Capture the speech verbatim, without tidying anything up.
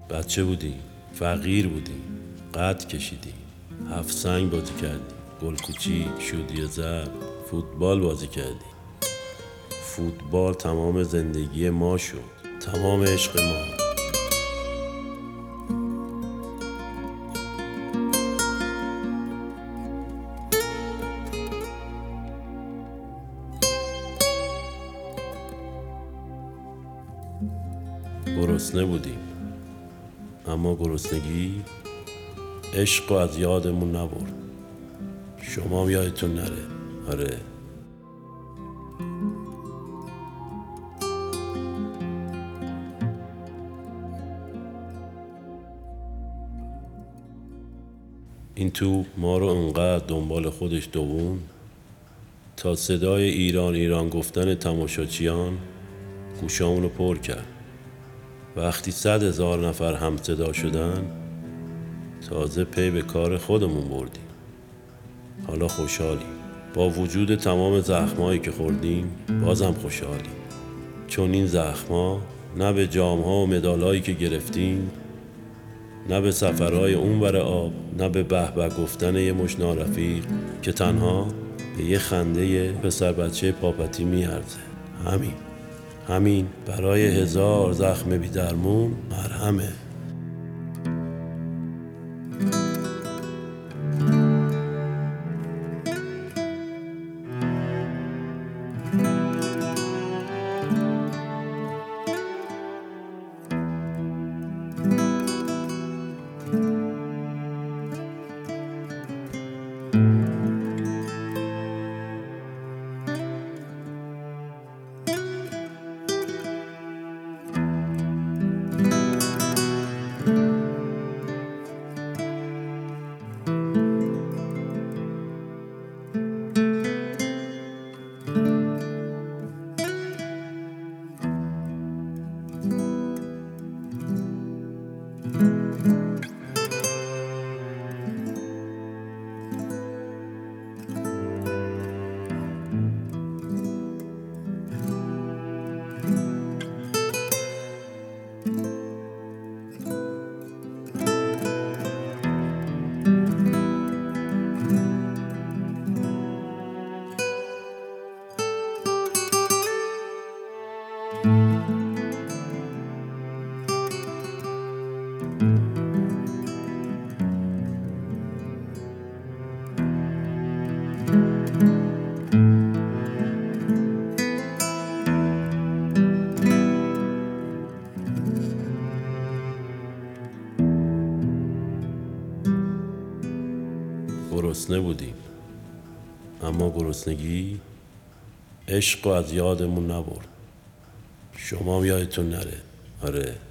بچه بودیم، فقیر بودیم، قد کشیدیم، هفت سنگ بازی کردیم، گل کوچیک، شودی زرد، فوتبال بازی کردیم. فوتبال تمام زندگی ما شد، تمام عشق ما. گرسنه بودیم، اما گرسنگی عشق از یادمون نبرد. شما هم یادتون نره. آره. این توپ ما رو انقدر دنبال خودش دوون تا صدای ایران ایران گفتن تماشاچیان گوشامونو پر کرد. وقتی صد هزار نفر هم صدا شدن تازه پی به کار خودمون بردیم. حالا خوشحالیم. با وجود تمام زخمایی که خوردیم بازم خوشحالیم، چون این زخما نه به جام‌ها و مدالایی که گرفتیم، نه به سفرهای اونور آب، نه به به به گفتن یه مش نارفیق که تنها به یه خنده پسر بچه پاپتی میارزه. همین همین برای هزار زخم بی درمون مرهمه. گرسنه بودیم، اما گرسنگی عشق از یادمون نبرد. شما هم یادتون نره. آره.